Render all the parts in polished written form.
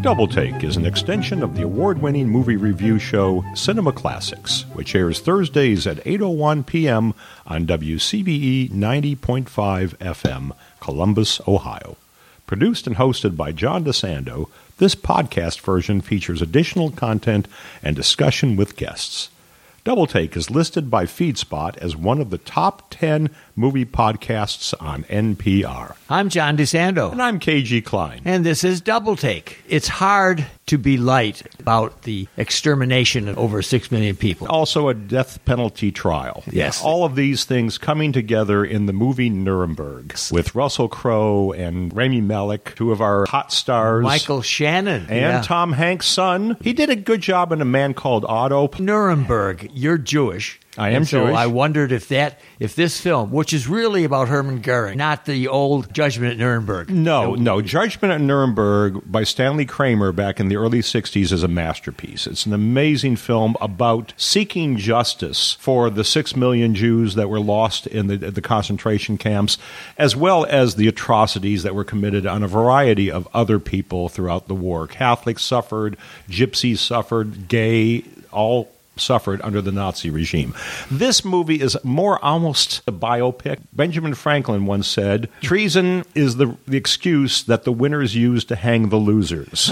Double Take is an extension of the award-winning movie review show Cinema Classics, which airs Thursdays at 8:01 p.m. on WCBE 90.5 FM, Columbus, Ohio. Produced and hosted by John DeSando, this podcast version features additional content and discussion with guests. Double Take is listed by FeedSpot as one of the top 10 movie podcasts on NPR. I'm John DeSando. And I'm KG Klein. And this is Double Take. It's hard to be light about the extermination of over 6 million people. Also a death penalty trial. Yes. All of these things coming together in the movie Nuremberg with Russell Crowe and Rami Malek, two of our hot stars. Michael Shannon. And Tom Hanks' son. He did a good job in A Man Called Otto. Nuremberg. You're Jewish. I am Jewish. So I wondered if this film, which is really about Hermann Goering, not the old Judgment at Nuremberg. No. Judgment at Nuremberg by Stanley Kramer back in the early 60s is a masterpiece. It's an amazing film about seeking justice for the 6 million Jews that were lost in the concentration camps, as well as the atrocities that were committed on a variety of other people throughout the war. Catholics suffered, Gypsies suffered, gay, all suffered under the Nazi regime. This movie is more almost a biopic. Benjamin Franklin once said, treason is the excuse that the winners use to hang the losers.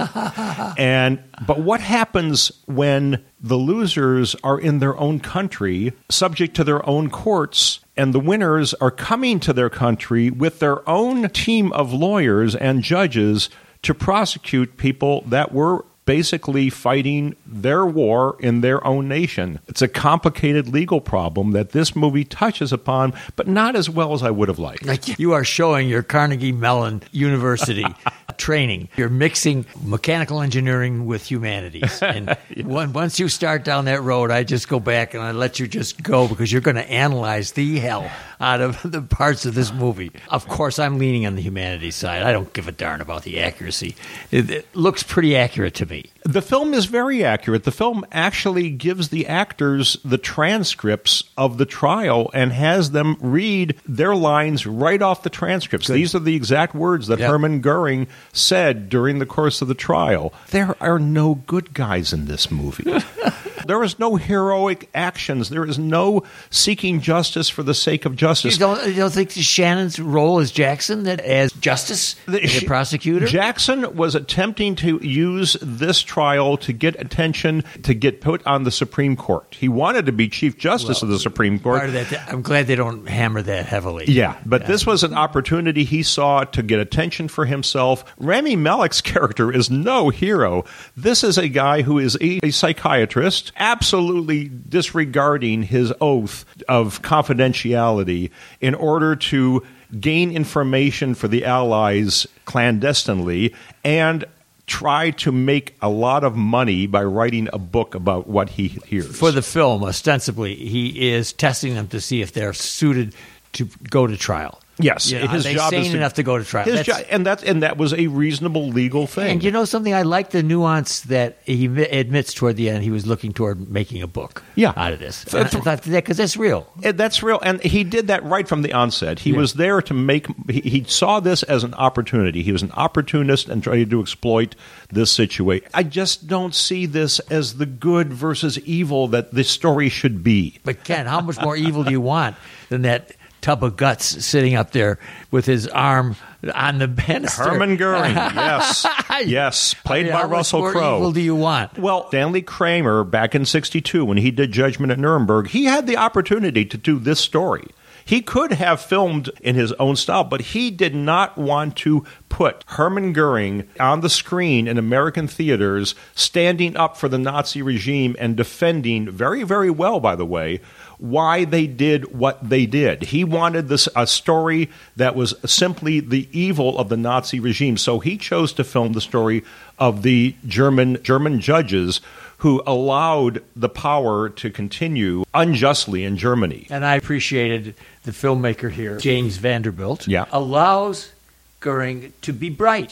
But what happens when the losers are in their own country, subject to their own courts, and the winners are coming to their country with their own team of lawyers and judges to prosecute people that were basically fighting their war in their own nation? It's a complicated legal problem that this movie touches upon, but not as well as I would have liked. You are showing your Carnegie Mellon University training. You're mixing mechanical engineering with humanities. And once you start down that road, I just go back and I let you just go because you're going to analyze the hell out of the parts of this movie. Of course, I'm leaning on the humanities side. I don't give a darn about the accuracy. It looks pretty accurate to me. The film is very accurate. The film actually gives the actors the transcripts of the trial and has them read their lines right off the transcripts. Good. These are the exact words that Hermann Goering said during the course of the trial. There are no good guys in this movie. There is no heroic actions. There is no seeking justice for the sake of justice. You don't think Shannon's role as Jackson, as justice, the prosecutor? Jackson was attempting to use this trial to get attention, to get put on the Supreme Court. He wanted to be Chief Justice of the Supreme Court. Part of that, I'm glad they don't hammer that heavily. Yeah, but this was an opportunity he saw to get attention for himself. Rami Malek's character is no hero. This is a guy who is a psychiatrist, absolutely disregarding his oath of confidentiality in order to gain information for the Allies clandestinely and try to make a lot of money by writing a book about what he hears. For the film, ostensibly, he is testing them to see if they're suited to go to trial. Yes, his job is enough to go to trial. And that was a reasonable legal thing. And you know something? I like the nuance that he admits toward the end. He was looking toward making a book out of this. Because that's real. That's real, and he did that right from the onset. He was there to make. He saw this as an opportunity. He was an opportunist and tried to exploit this situation. I just don't see this as the good versus evil that this story should be. But Ken, how much more evil do you want than that tub of guts sitting up there with his arm on the banister? Hermann Goering, yes, played by Russell Crowe. How much more evil do you want? Well, Stanley Kramer, back in '62, when he did Judgment at Nuremberg, he had the opportunity to do this story. He could have filmed in his own style, but he did not want to put Hermann Goering on the screen in American theaters, standing up for the Nazi regime and defending, very, very well, by the way, why they did what they did. He wanted a story that was simply the evil of the Nazi regime. So he chose to film the story of the German judges who allowed the power to continue unjustly in Germany. And I appreciated the filmmaker here, James Vanderbilt, allows Goering to be bright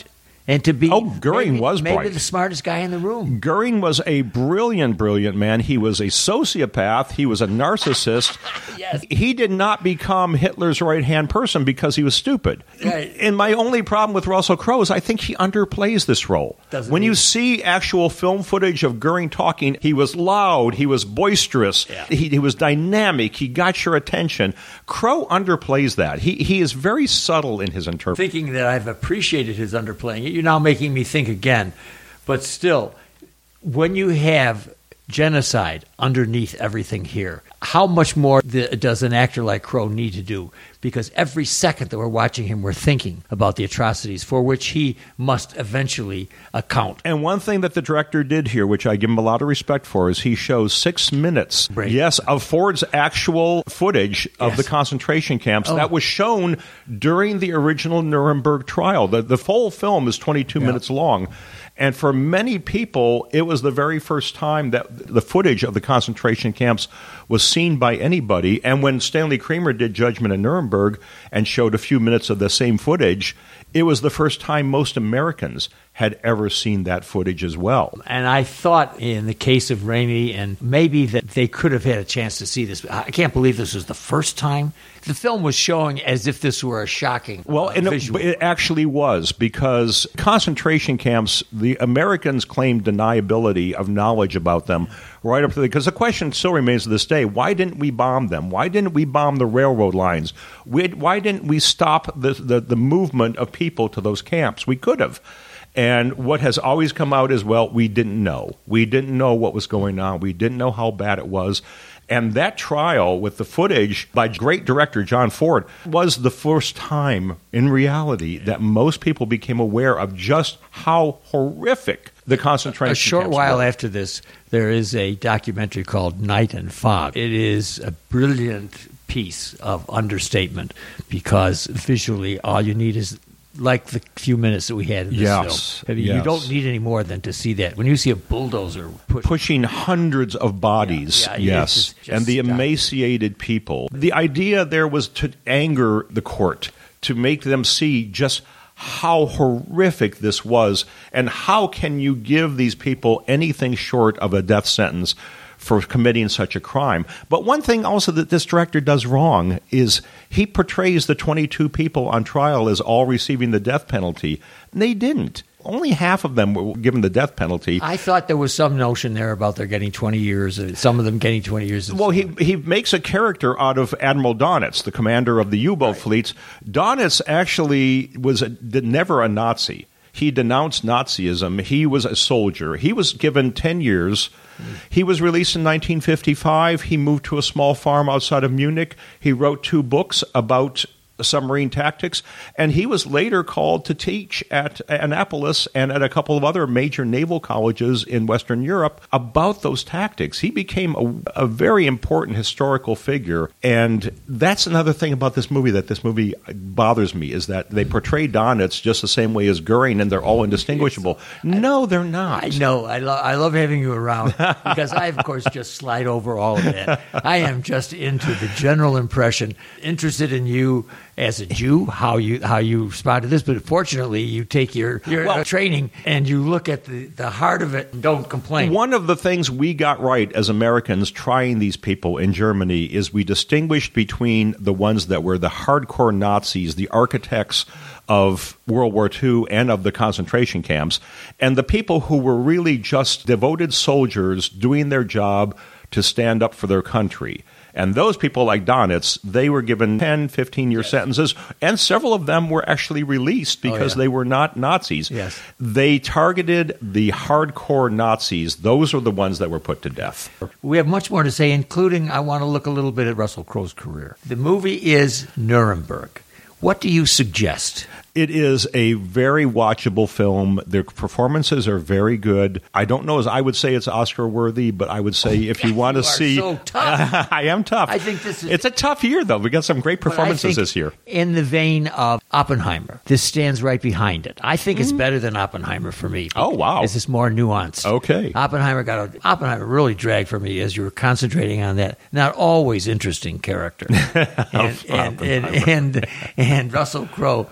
And to be Goering was maybe bright. the smartest guy in the room. Goering was a brilliant man. He was a sociopath. He was a narcissist. Yes. He did not become Hitler's right-hand person because he was stupid. Right. And my only problem with Russell Crowe is I think he underplays this role. When you see actual film footage of Goering talking, he was loud, he was boisterous, he was dynamic, he got your attention. Crowe underplays that. He is very subtle in his interpretation. Thinking that I've appreciated his underplaying it, you're now making me think again. But still, when you have genocide underneath everything here, how much more does an actor like Crowe need to do? Because every second that we're watching him, we're thinking about the atrocities for which he must eventually account. And one thing that the director did here, which I give him a lot of respect for, is he shows 6 minutes, of Ford's actual footage of the concentration camps that was shown during the original Nuremberg trial. The full film is 22 minutes long. And for many people, it was the very first time that the footage of the concentration camps was seen by anybody. And when Stanley Kramer did Judgment in Nuremberg and showed a few minutes of the same footage, it was the first time most Americans had ever seen that footage as well. And I thought in the case of Raimi, and maybe that they could have had a chance to see this. I can't believe this was the first time. The film was showing as if this were a shocking visual. It actually was, because concentration camps, the Americans claimed deniability of knowledge about them right up to because the question still remains to this day, why didn't we bomb them? Why didn't we bomb the railroad lines? Why didn't we stop the movement of people to those camps? We could have. And what has always come out is, well, we didn't know. We didn't know what was going on. We didn't know how bad it was. And that trial with the footage by great director John Ford was the first time in reality that most people became aware of just how horrific the concentration camps were. A short while after this, there is a documentary called Night and Fog. It is a brilliant piece of understatement because visually all you need is like the few minutes that we had in this film. You don't need any more than to see that. When you see a bulldozer pushing hundreds of bodies, just and the emaciated people. The idea there was to anger the court, to make them see just how horrific this was, and how can you give these people anything short of a death sentence for committing such a crime. But one thing also that this director does wrong is he portrays the 22 people on trial as all receiving the death penalty. They didn't. Only half of them were given the death penalty. I thought there was some notion there about they're getting 20 years, some of them getting 20 years. Well, he makes a character out of Admiral Donitz, the commander of the U-boat fleets. Donitz actually was never a Nazi. He denounced Nazism. He was a soldier. He was given 10 years. He was released in 1955. He moved to a small farm outside of Munich. He wrote 2 books about submarine tactics, and he was later called to teach at Annapolis and at a couple of other major naval colleges in Western Europe about those tactics. He became a very important historical figure, and that's another thing about this movie that this movie bothers me, is that they portray Donitz just the same way as Goering, and they're all indistinguishable. No, they're not. I know. I love having you around because I, of course, just slide over all of that. I am just into the general impression, interested in you as a Jew, how you respond to this. But fortunately, you take your training and you look at the heart of it and don't complain. One of the things we got right as Americans trying these people in Germany is we distinguished between the ones that were the hardcore Nazis, the architects of World War II and of the concentration camps, and the people who were really just devoted soldiers doing their job to stand up for their country. And those people like Donitz, they were given 10, 15-year sentences, and several of them were actually released because they were not Nazis. Yes. They targeted the hardcore Nazis. Those are the ones that were put to death. We have much more to say, including I want to look a little bit at Russell Crowe's career. The movie is Nuremberg. What do you suggest? It is a very watchable film. Their performances are very good. I don't know as I would say it's Oscar-worthy, but I would say if you want to see... so tough. I am tough. I think this is... It's a tough year, though. We got some great performances this year. In the vein of Oppenheimer, this stands right behind it. I think it's better than Oppenheimer for me. Oh, wow. This is more nuanced. Okay. Oppenheimer really dragged for me as you were concentrating on that not always interesting character. And Russell Crowe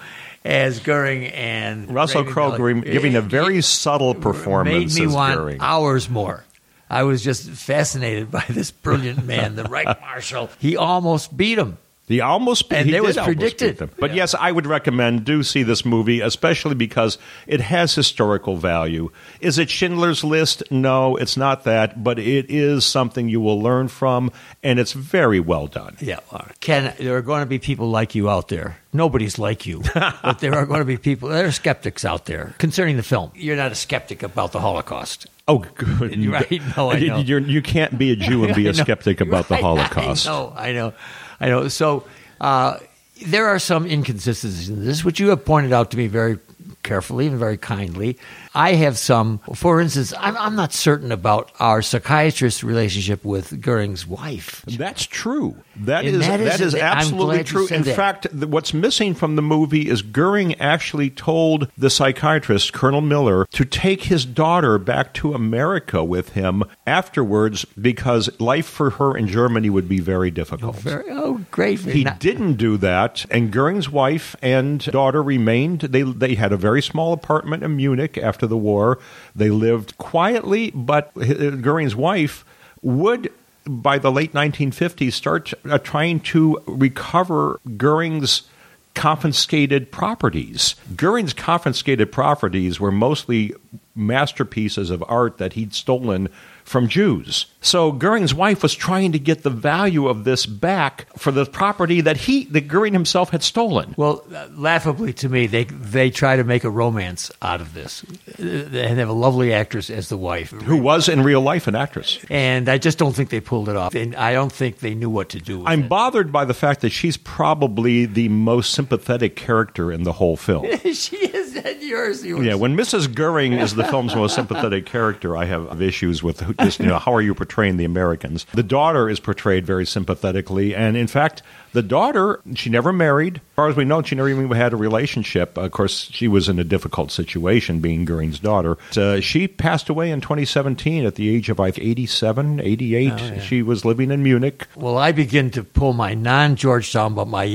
as Goering and Russell Rami Crowe Malek. giving a very subtle performance made me as want Goering. hours more. I was just fascinated by this brilliant man, the Reich Marshal. He almost beat him. He almost And he it did was almost predicted. beat them. But Yeah. yes, I would recommend do see this movie, especially because it has historical value. Is it Schindler's List? No, it's not that, but it is something you will learn from, and it's very well done. Yeah. Ken, there are going to be people like you out there. Nobody's like you. But there are going to be people, there are skeptics out there concerning the film. You're not a skeptic about the Holocaust. Oh, good. Right? No, I know. You can't be a Jew and be I a know. skeptic about the Right. Holocaust. I know. So there are some inconsistencies in this, which you have pointed out to me very carefully and very kindly. I have some, for instance, I'm not certain about our psychiatrist's relationship with Goering's wife. That's true. That And is I'm absolutely glad you true. said In that. fact, what's missing from the movie is Goering actually told the psychiatrist, Colonel Miller, to take his daughter back to America with him afterwards because life for her in Germany would be very difficult. Great. He didn't do that, and Goering's wife and daughter remained. They had a very small apartment in Munich after the war. They lived quietly, but Goering's wife would, by the late 1950s, start trying to recover Goering's confiscated properties. Goering's confiscated properties were mostly masterpieces of art that he'd stolen from Jews. So Goering's wife was trying to get the value of this back for the property that Goering himself had stolen. Well, laughably to me, they try to make a romance out of this. They have a lovely actress as the wife. Who was in real life an actress. And I just don't think they pulled it off. And I don't think they knew what to do with I'm it. bothered by the fact that she's probably the most sympathetic character in the whole film. She is at yours. Yeah, when Mrs. Goering is the film's most sympathetic character, I have issues with just, how are you portraying the Americans? The daughter is portrayed very sympathetically, and in fact, the daughter, she never married. As far as we know, she never even had a relationship. Of course, she was in a difficult situation, being Goering's daughter. She passed away in 2017 at the age of, 87, 88. Oh, yeah. She was living in Munich. Well, I begin to pull my non-Georgetown, but my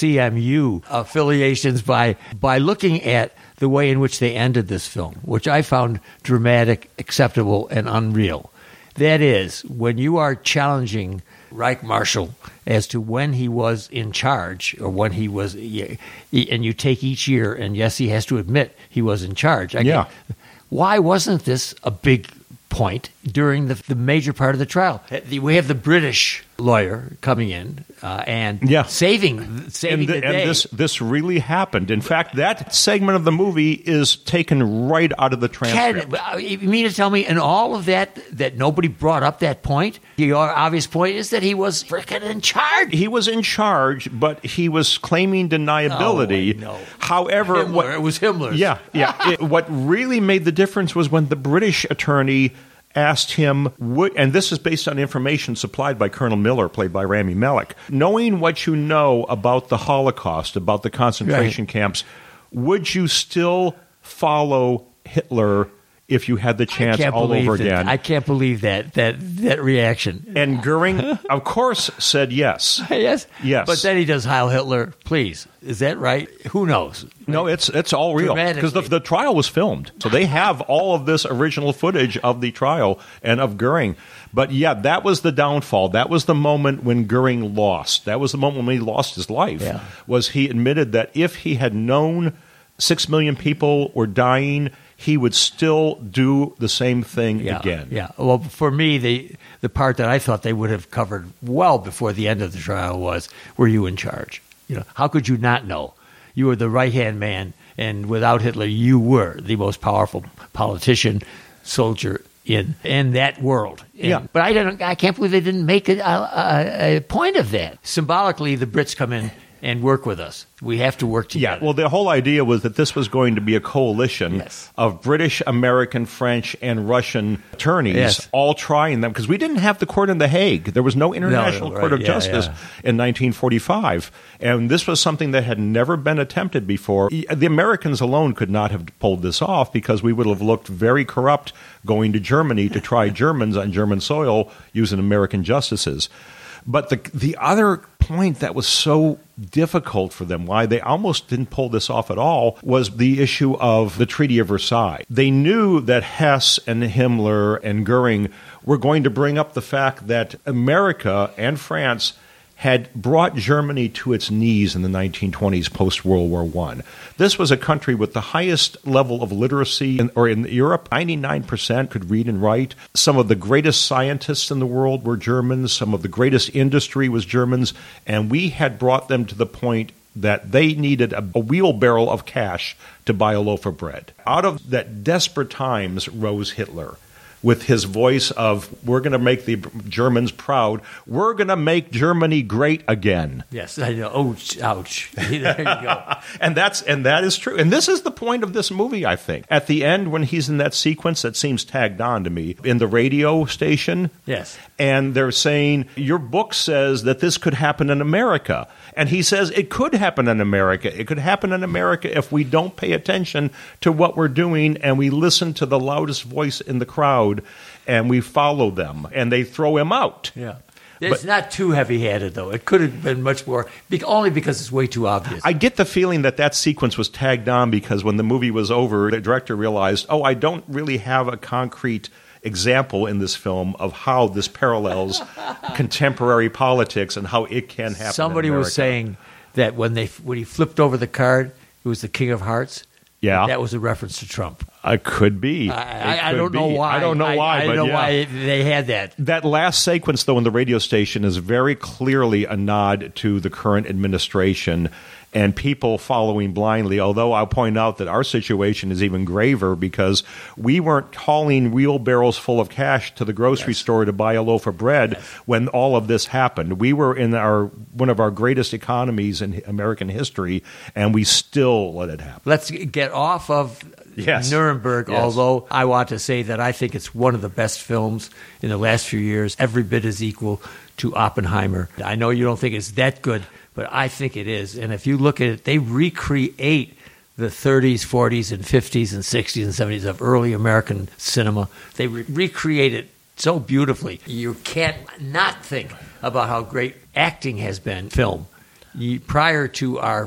CMU affiliations by looking at the way in which they ended this film, which I found dramatic, acceptable, and unreal. That is, when you are challenging Reich Marshal as to when he was in charge or when he was, and you take each year, and yes, he has to admit he was in charge. Yeah. Why wasn't this a big point during the major part of the trial? We have the British lawyer coming in and saving the day. And this really happened. In fact, that segment of the movie is taken right out of the transcript. You mean to tell me in all of that nobody brought up that point? The obvious point is that he was freaking in charge. He was in charge, but he was claiming deniability. No. However, Himmler. It was Himmler's. Yeah. What really made the difference was when the British attorney asked him, and this is based on information supplied by Colonel Miller, played by Rami Malek, knowing what you know about the Holocaust, about the concentration camps, would you still follow Hitler if you had the chance all over again? I can't believe that reaction. And Goering, of course, said yes. Yes? Yes. But then he does Heil Hitler, please. Is that right? Who knows? No, it's all real because the trial was filmed. So they have all of this original footage of the trial and of Goering. But yeah, that was the downfall. That was the moment when Goering lost. That was the moment when he lost his life. Yeah. Was he admitted that if he had known 6 million people were dying, he would still do the same thing again. Yeah. Well, for me, the part that I thought they would have covered well before the end of the trial was, were you in charge? How could you not know? You were the right-hand man, and without Hitler, you were the most powerful politician, soldier in that world. But I can't believe they didn't make a point of that. Symbolically, the Brits come in and work with us. We have to work together. Yeah, well, the whole idea was that this was going to be a coalition of British, American, French, and Russian attorneys all trying them, because we didn't have the court in The Hague. There was no International Court of Justice in 1945, and this was something that had never been attempted before. The Americans alone could not have pulled this off because we would have looked very corrupt going to Germany to try Germans on German soil using American justices. But the other point that was so difficult for them, why they almost didn't pull this off at all, was the issue of the Treaty of Versailles. They knew that Hess and Himmler and Goering were going to bring up the fact that America and France had brought Germany to its knees in the 1920s post-World War I. This was a country with the highest level of literacy in Europe. 99% could read and write. Some of the greatest scientists in the world were Germans. Some of the greatest industry was Germans. And we had brought them to the point that they needed a wheelbarrow of cash to buy a loaf of bread. Out of that desperate times rose Hitler, with his voice of, we're going to make the Germans proud. We're going to make Germany great again. Yes, I know. Ouch, ouch. There you go. And that is true. And this is the point of this movie, I think. At the end, when he's in that sequence that seems tagged on to me, in the radio station. Yes. And they're saying, your book says that this could happen in America. And he says it could happen in America. It could happen in America if we don't pay attention to what we're doing and we listen to the loudest voice in the crowd and we follow them. And they throw him out. Yeah. It's not too heavy-handed, though. It could have been much more, only because it's way too obvious. I get the feeling that sequence was tagged on because when the movie was over, the director realized, I don't really have a concrete example in this film of how this parallels contemporary politics and how it can happen. Somebody in America. was saying that when he flipped over the card, it was the King of Hearts. Yeah, that was a reference to Trump. It could be. I don't know why. I don't know why. I don't know why they had that. That last sequence, though, in the radio station is very clearly a nod to the current administration and people following blindly, although I'll point out that our situation is even graver because we weren't hauling wheelbarrows full of cash to the grocery store to buy a loaf of bread when all of this happened. We were in one of our greatest economies in American history, and we still let it happen. Let's get off of Nuremberg, although I want to say that I think it's one of the best films in the last few years, every bit as equal to Oppenheimer. I know you don't think it's that good, but I think it is. And if you look at it, they recreate the 30s, 40s, and 50s, and 60s, and 70s of early American cinema. They recreate it so beautifully. You can't not think about how great acting has been in film prior to our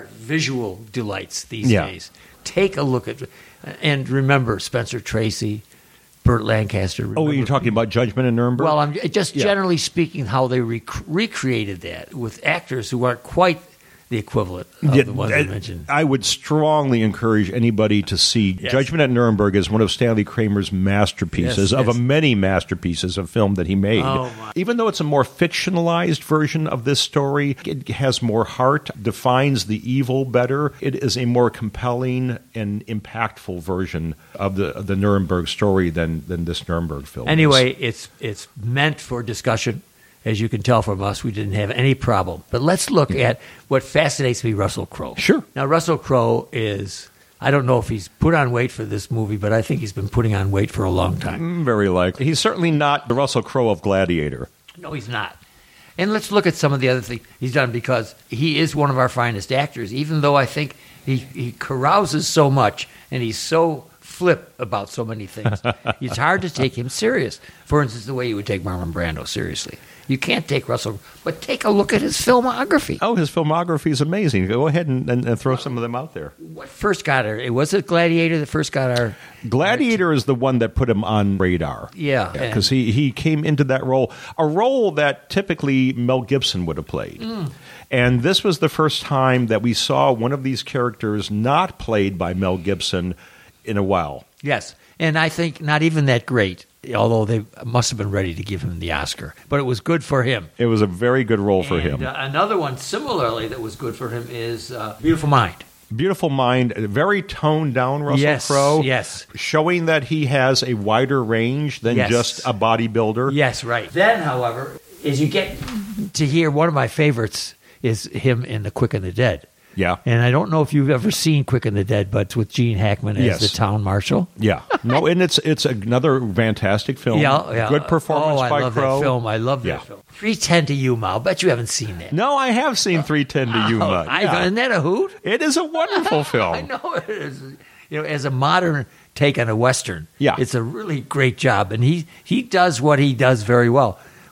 visual delights these days. Take a look at, and remember Spencer Tracy, Burt Lancaster. Remember, you're talking about Judgment in Nuremberg? Well, I'm just generally speaking how they recreated that with actors who aren't quite the equivalent of the ones I mentioned. I would strongly encourage anybody to see Judgment at Nuremberg is one of Stanley Kramer's masterpieces, of many masterpieces of film that he made. Even though it's a more fictionalized version of this story, it has more heart, defines the evil better. It is a more compelling and impactful version of the Nuremberg story than this Nuremberg film Anyway, is. it's meant for discussion. As you can tell from us, we didn't have any problem. But let's look at what fascinates me, Russell Crowe. Sure. Now, Russell Crowe is, I don't know if he's put on weight for this movie, but I think he's been putting on weight for a long time. Very likely. He's certainly not the Russell Crowe of Gladiator. No, he's not. And let's look at some of the other things he's done, because he is one of our finest actors, even though I think he carouses so much and he's so flip about so many things. It's hard to take him serious. For instance, the way you would take Marlon Brando seriously. You can't take Russell, but take a look at his filmography. Oh, his filmography is amazing. Go ahead and throw some of them out there. What first got her? Was it Gladiator that first got our... Gladiator is the one that put him on radar. Yeah. Because he came into that role, a role that typically Mel Gibson would have played. And this was the first time that we saw one of these characters not played by Mel Gibson in a while. Yes. And I think not even that great, although they must have been ready to give him the Oscar. But it was good for him. It was a very good role for him. Another one similarly that was good for him is Beautiful Mind. Beautiful Mind, very toned down Russell Crowe. Yes. Showing that he has a wider range than just a bodybuilder. Yes, right. Then, however, as you get to hear, one of my favorites is him in The Quick and the Dead. Yeah. And I don't know if you've ever seen Quick and the Dead, but it's with Gene Hackman as the town marshal. Yeah. No, and it's another fantastic film. Yeah. Good performance by Crowe. I love that film. I love that film. 3:10 to Yuma. I'll bet you haven't seen that. No, I have seen 3:10 to Yuma. Isn't that a hoot? It is a wonderful film. I know it is. You know, as a modern take on a Western, it's a really great job. And he does what he does very well.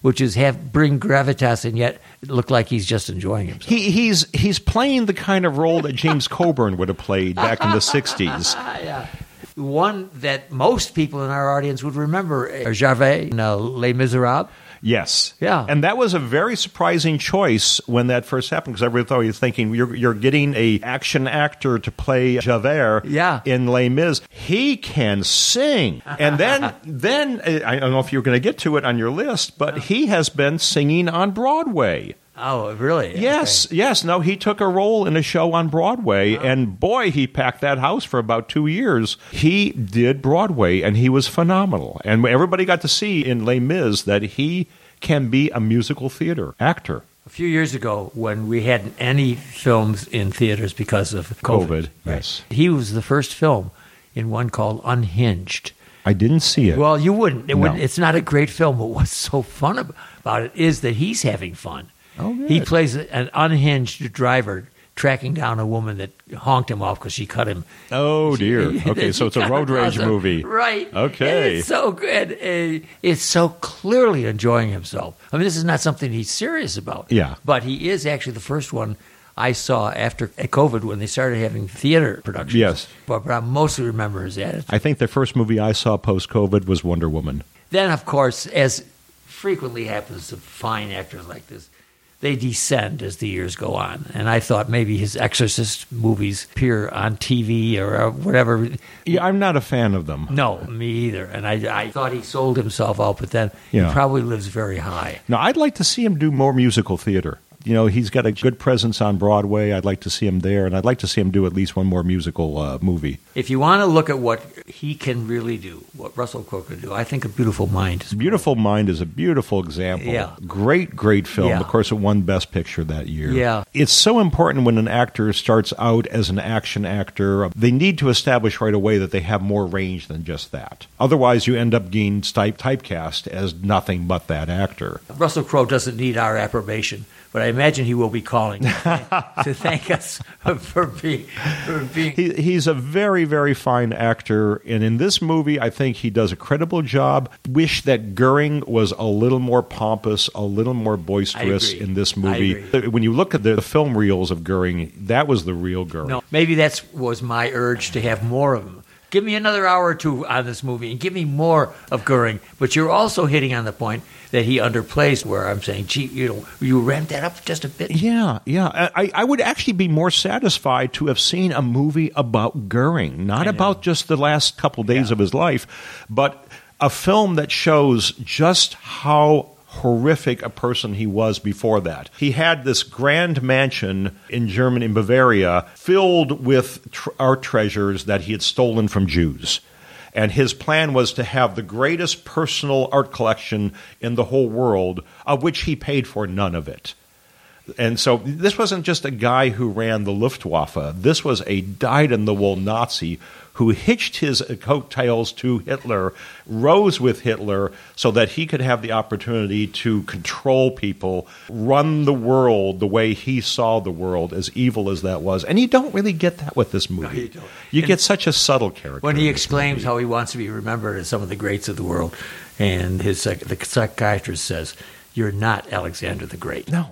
which is bring gravitas and yet look like he's just enjoying himself. He's playing the kind of role that James Coburn would have played back in the 60s. Yeah. One that most people in our audience would remember, Javert in Les Miserables. Yes. Yeah. And that was a very surprising choice when that first happened, because everybody thought, you're thinking, you're getting a action actor to play Javert in Les Mis. He can sing. And then I don't know if you're going to get to it on your list, but he has been singing on Broadway. Oh, really? Yes, okay. Yes. No, he took a role in a show on Broadway, and boy, he packed that house for about 2 years. He did Broadway, and he was phenomenal. And everybody got to see in Les Mis that he can be a musical theater actor. A few years ago, when we hadn't any films in theaters because of COVID. Yes. He was the first film in one called Unhinged. I didn't see it. Well, you wouldn't. It's not a great film, but what's so fun about it is that he's having fun. Oh, good. He plays an unhinged driver tracking down a woman that honked him off because she cut him. Oh, dear. Okay, so it's a road rage movie. Right. Okay. And it's so good. It's so clearly enjoying himself. I mean, this is not something he's serious about. Yeah. But he is actually the first one I saw after COVID when they started having theater productions. Yes. But I mostly remember his attitude. I think the first movie I saw post-COVID was Wonder Woman. Then, of course, as frequently happens to fine actors like this, they descend as the years go on. And I thought maybe his Exorcist movies appear on TV or whatever. Yeah, I'm not a fan of them. No, me either. And I thought he sold himself out, but then he probably lives very high. Now, I'd like to see him do more musical theater. You know, he's got a good presence on Broadway. I'd like to see him there, and I'd like to see him do at least one more musical movie. If you want to look at what he can really do, what Russell Crowe can do, I think A Beautiful Mind is Beautiful Mind is a beautiful example. Yeah. Great film. Yeah. Of course, it won Best Picture that year. Yeah. It's so important when an actor starts out as an action actor. They need to establish right away that they have more range than just that. Otherwise, you end up being typecast as nothing but that actor. Russell Crowe doesn't need our approbation, but I imagine he will be calling to thank us for being. He's a very, very fine actor, and in this movie, I think he does a credible job. Wish that Goering was a little more pompous, a little more boisterous in this movie. When you look at the film reels of Goering, that was the real Goering. No, maybe that was my urge to have more of him. Give me another hour or two on this movie and give me more of Goering. But you're also hitting on the point that he underplays, where I'm saying, gee, you ramped that up just a bit. Yeah. I would actually be more satisfied to have seen a movie about Goering, not about just the last couple days of his life, but a film that shows just how horrific a person he was before that. He had this grand mansion in Germany, in Bavaria, filled with art treasures that he had stolen from Jews. And his plan was to have the greatest personal art collection in the whole world, of which he paid for none of it. And so this wasn't just a guy who ran the Luftwaffe. This was a dyed-in-the-wool Nazi who hitched his coattails to Hitler, rose with Hitler so that he could have the opportunity to control people, run the world the way he saw the world, as evil as that was. And you don't really get that with this movie. No, you don't. You get such a subtle character. When he exclaims how he wants to be remembered as some of the greats of the world, and the psychiatrist says, "You're not Alexander the Great." No.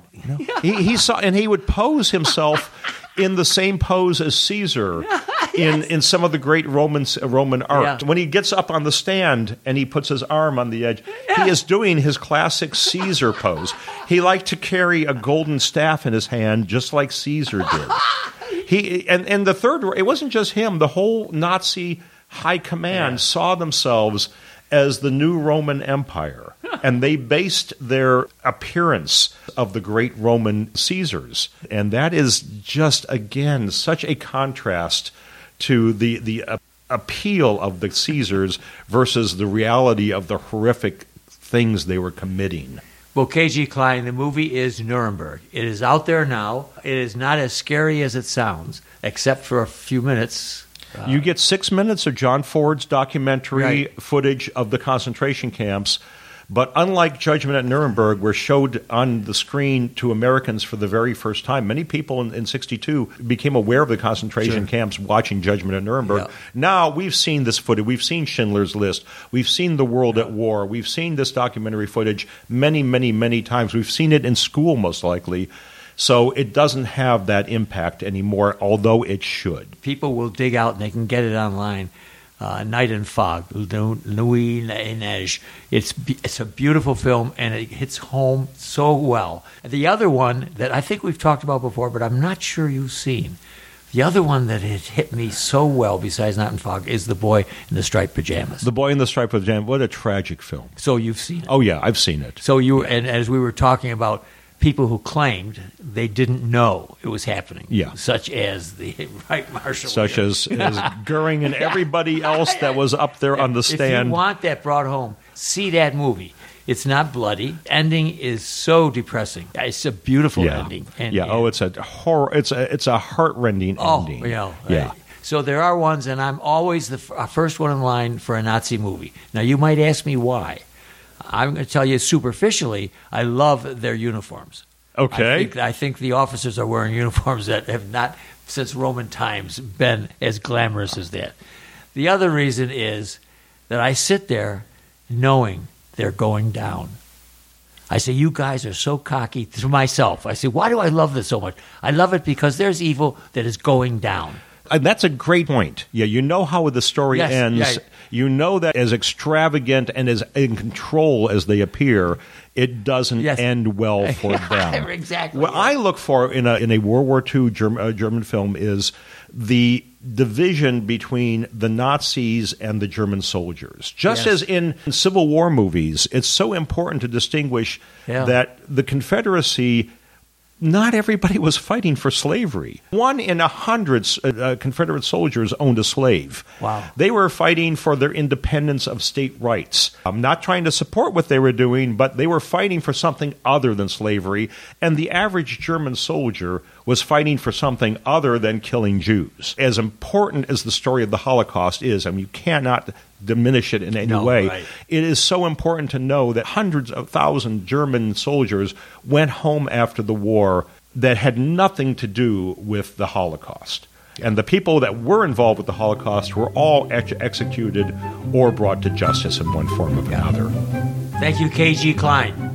He saw, and he would pose himself in the same pose as Caesar in some of the great Roman art. Yeah. When he gets up on the stand and he puts his arm on the edge, he is doing his classic Caesar pose. He liked to carry a golden staff in his hand, just like Caesar did. And the third, it wasn't just him. The whole Nazi high command saw themselves as the new Roman Empire, and they based their appearance of the great Roman Caesars. And that is just, again, such a contrast to the appeal of the Caesars versus the reality of the horrific things they were committing. Well, K.G. Klein, the movie is Nuremberg. It is out there now. It is not as scary as it sounds, except for a few minutes. You get 6 minutes of John Ford's documentary footage of the concentration camps. But unlike Judgment at Nuremberg, where showed on the screen to Americans for the very first time, many people in 62 became aware of the concentration camps watching Judgment at Nuremberg. Yeah. Now we've seen this footage. We've seen Schindler's List. We've seen The World at War. We've seen this documentary footage many, many, many times. We've seen it in school, most likely. So it doesn't have that impact anymore, although it should. People will dig out and they can get it online. Night and Fog, Louis Neige. It's a beautiful film, and it hits home so well. The other one that I think we've talked about before, but I'm not sure you've seen, the other one that has hit me so well, besides Night and Fog, is The Boy in the Striped Pajamas. The Boy in the Striped Pajamas, what a tragic film. So you've seen it? Oh, yeah, I've seen it. So and as we were talking about people who claimed they didn't know it was happening, such as the Reich Marshal. Such as Goering and everybody else that was up there on the stand. If you want that brought home, see that movie. It's not bloody. Ending is so depressing. It's a beautiful ending. It's a horror. It's a heart-rending ending. Yeah. So there are ones, and I'm always the first one in line for a Nazi movie. Now, you might ask me why. I'm going to tell you superficially, I love their uniforms. Okay. I think the officers are wearing uniforms that have not, since Roman times, been as glamorous as that. The other reason is that I sit there knowing they're going down. I say, you guys are so cocky. To myself, I say, why do I love this so much? I love it because there's evil that is going down. And that's a great point. Yeah, you know how the story ends. Yeah. You know that as extravagant and as in control as they appear, it doesn't end well for them. Exactly. What I look for in a World War II German film is the division between the Nazis and the German soldiers. Just as in Civil War movies, it's so important to distinguish that the Confederacy, not everybody was fighting for slavery. 1 in 100 Confederate soldiers owned a slave. Wow. They were fighting for their independence of state rights. I'm not trying to support what they were doing, but they were fighting for something other than slavery, and the average German soldier was fighting for something other than killing Jews. As important as the story of the Holocaust is, I mean, you cannot diminish it in any way. Right. It is so important to know that hundreds of thousands German soldiers went home after the war that had nothing to do with the Holocaust. And the people that were involved with the Holocaust were all executed or brought to justice in one form or another. Thank you, K.G. Klein.